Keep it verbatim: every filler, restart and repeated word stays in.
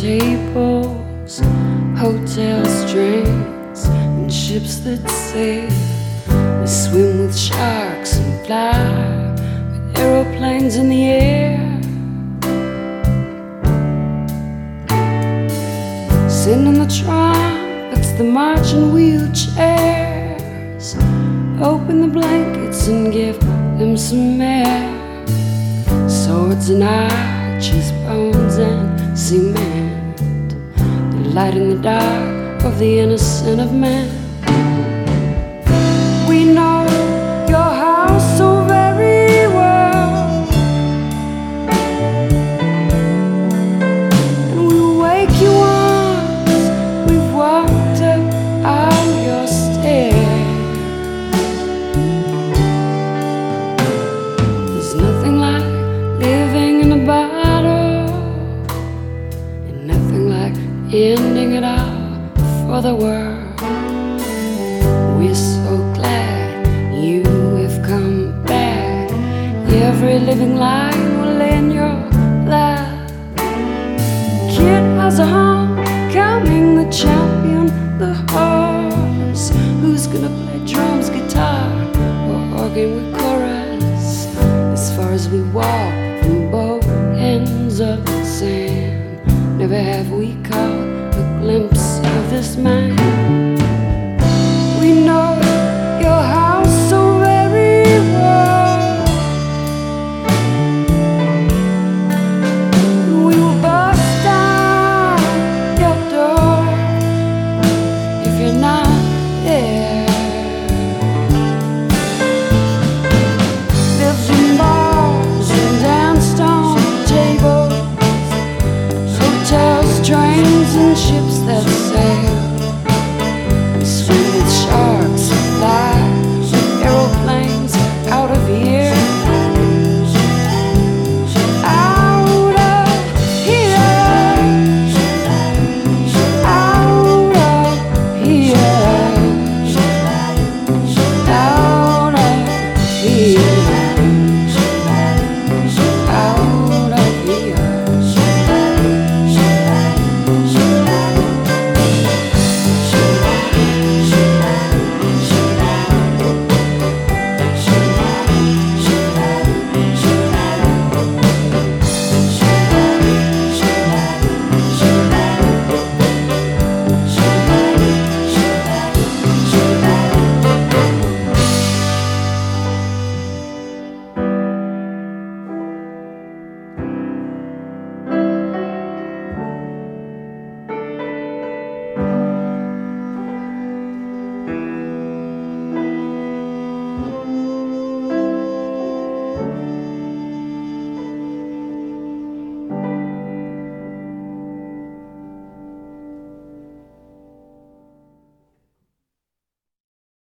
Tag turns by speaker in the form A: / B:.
A: tables, hotel strings, and ships that sail. We swim with sharks and fly with aeroplanes in the air. Send in the trumpets, the marching wheelchairs. Open the blankets and give them some air. Swords and arches, bones and cement, the light in the dark of the innocent of men. We know your house so very well, and we'll wake you once we've walked up all your stairs. There's nothing like living in a bottle, and nothing like ending it all for the world. We're so glad you have come back. Every living line will lay in your lap. Kid has a homecoming, the champion, the horse. Who's gonna play drums, guitar, or organ with chorus? As far as we walk from both ends of the sand, never have we caught a glimpse of this man.